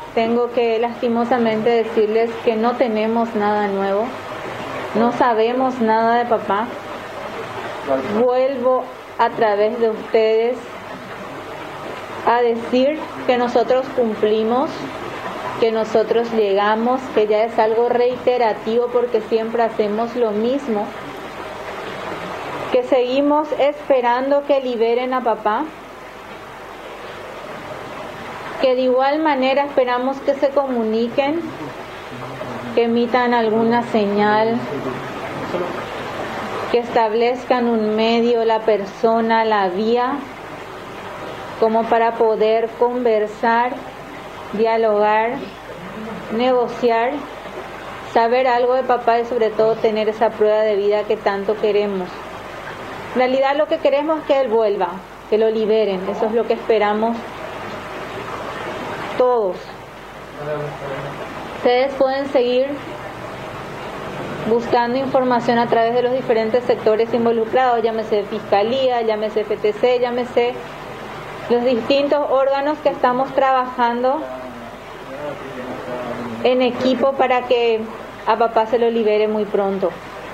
tengo que lastimosamente decirles que no tenemos nada nuevo, no sabemos nada de papá. Vuelvo a través de ustedes a decir que nosotros cumplimos, que nosotros llegamos, que ya es algo reiterativo porque siempre hacemos lo mismo, que seguimos esperando que liberen a papá, que de igual manera esperamos que se comuniquen, que emitan alguna señal, que establezcan un medio, la persona, la vía, como para poder conversar, dialogar, negociar, saber algo de papá y sobre todo tener esa prueba de vida que tanto queremos. En realidad lo que queremos es que él vuelva, que lo liberen, eso es lo que esperamos todos. Ustedes pueden seguir buscando información a través de los diferentes sectores involucrados, llámese Fiscalía, llámese FTC, llámese los distintos órganos que estamos trabajando en equipo para que a papá se lo libere muy pronto.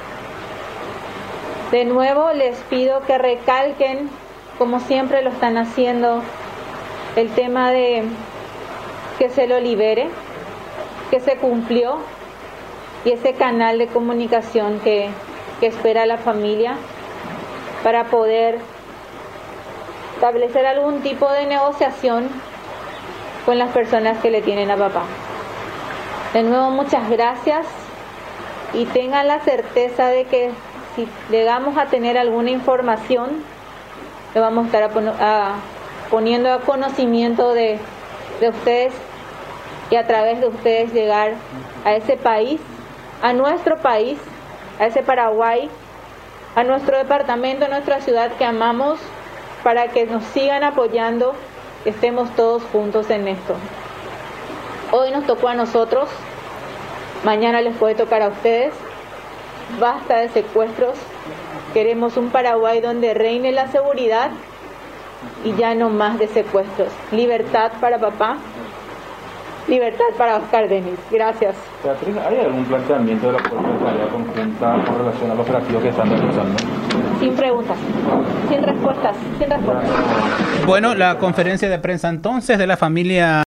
De nuevo les pido que recalquen, como siempre lo están haciendo, el tema de que se lo libere, que se cumplió, y ese canal de comunicación que espera la familia para poder establecer algún tipo de negociación con las personas que le tienen a papá. De nuevo, muchas gracias y tengan la certeza de que si llegamos a tener alguna información, lo vamos a estar poniendo a conocimiento de ustedes y a través de ustedes llegar a ese país, a nuestro país, a ese Paraguay, a nuestro departamento, a nuestra ciudad que amamos, para que nos sigan apoyando, que estemos todos juntos en esto. Hoy nos tocó a nosotros, mañana les puede tocar a ustedes. Basta de secuestros, queremos un Paraguay donde reine la seguridad y ya no más de secuestros. Libertad para papá, libertad para Oscar Denis. Gracias. Beatriz, ¿hay algún planteamiento de la Fuerza de Tarea Conjunta con relación al operativo que están realizando? Sin preguntas, sin respuestas, sin respuestas. Bueno, la conferencia de prensa entonces de la familia